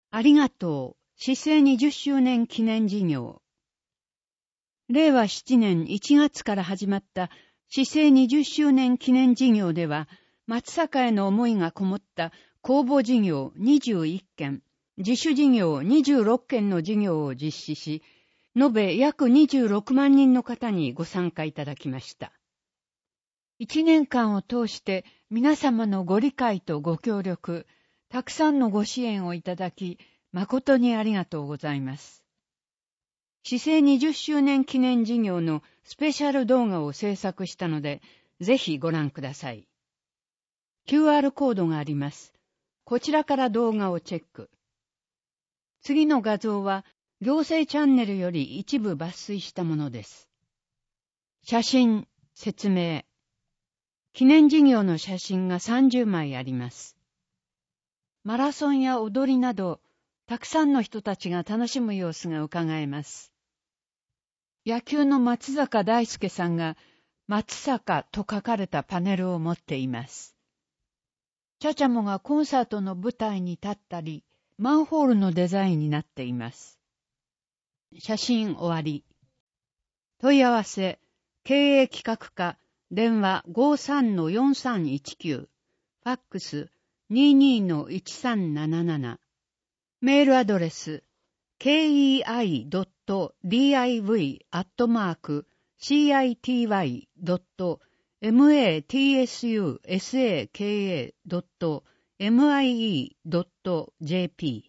ありがとう、市政20周年記念事業。令和7年1月から始まった市政20周年記念事業では、松坂への思いがこもった公募事業21件、自主事業26件の事業を実施し、延べ約26万人の方にご参加いただきました。1年間を通して皆様のご理解とご協力、たくさんのご支援をいただき、誠にありがとうございます。市政20周年記念事業のスペシャル動画を制作したので、ぜひご覧ください。QR コードがあります。こちらから動画をチェック。次の画像は、行政チャンネルより一部抜粋したものです。写真、説明。記念事業の写真が30枚あります。マラソンや踊りなど、たくさんの人たちが楽しむ様子が伺えます。野球の松坂大輔さんが、松坂と書かれたパネルを持っています。チャチャモがコンサートの舞台に立ったり、マンホールのデザインになっています。写真終わり。問い合わせ、経営企画課、電話 53-4319、ファックス 22-1377、メールアドレス、kei.divy@city.matsusaka.mie.jp